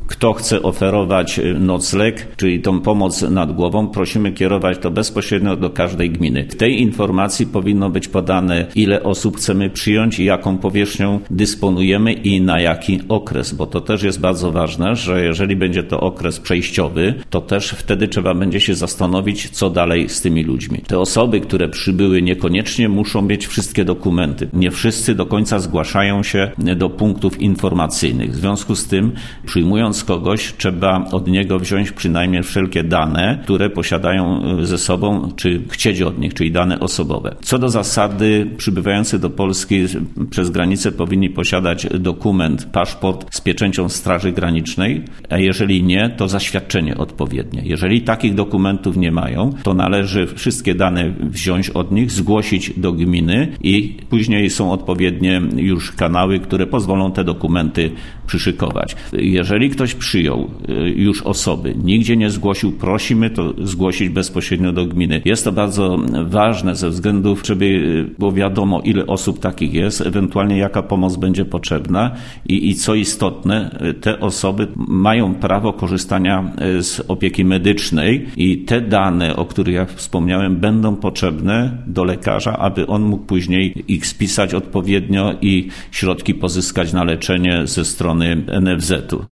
Kto chce oferować nocleg, czyli tą pomoc nad głową, prosimy kierować to bezpośrednio do każdej gminy. W tej informacji powinno być podane, ile osób chcemy przyjąć i jaką powierzchnią dysponujemy i na jaki okres, bo to też jest bardzo ważne, że jeżeli będzie to okres przejściowy, to też wtedy trzeba będzie się zastanowić, co dalej z tymi ludźmi. Te osoby, które przybyły, niekoniecznie muszą mieć wszystkie dokumenty. Nie wszyscy do końca zgłaszają się do punktów informacyjnych. W związku z tym, przyjmując kogoś, trzeba od niego wziąć przynajmniej wszelkie dane, które posiadają ze sobą, czy chcieć od nich, czyli dane osobowe. Co do zasady, przybywający do Polski przez granicę powinni posiadać dokument, paszport z pieczęcią Straży Granicznej, a jeżeli nie, to zaświadczenie odpowiednie. Jeżeli takich dokumentów nie mają, to należy wszystkie dane wziąć od nich, zgłosić do gminy i później są odpowiednie już kanały, które pozwolą te dokumenty przyszykować. Jeżeli ktoś przyjął już osoby, nigdzie nie zgłosił, prosimy to zgłosić bezpośrednio do gminy. Jest to bardzo ważne ze względów, żeby było wiadomo, ile osób takich jest, ewentualnie jaka pomoc będzie potrzebna i co istotne, te osoby mają prawo korzystania z opieki medycznej i te dane, o których ja wspomniałem, będą potrzebne do lekarza, aby on mógł później ich spisać odpowiednio i środki pozyskać na leczenie ze strony NFZ-u.